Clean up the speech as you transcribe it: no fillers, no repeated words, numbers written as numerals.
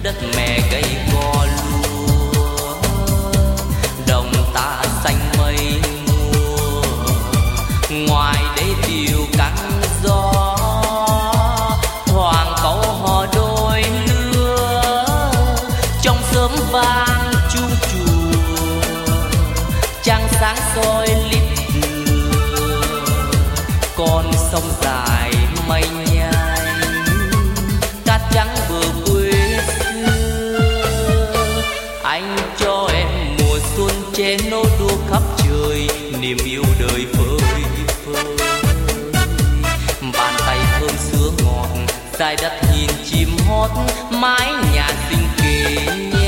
đất mẹ gầy gò lúa, đồng ta xanh mây mùa, ngoài đây điều căng gió, hoàng cẩu hò đôi lứa, trong sớm vang chuông chùa, trăng sáng soi lít đưa, con sông dài mây nhanh, cát trắng bờ quê xưa. Anh cho em mùa xuân che nô đua khắp trời, niềm yêu đời phơi phới. Bàn tay thơm sữa ngọt, dài đất nhìn chim hót, mái nhà xinh kề.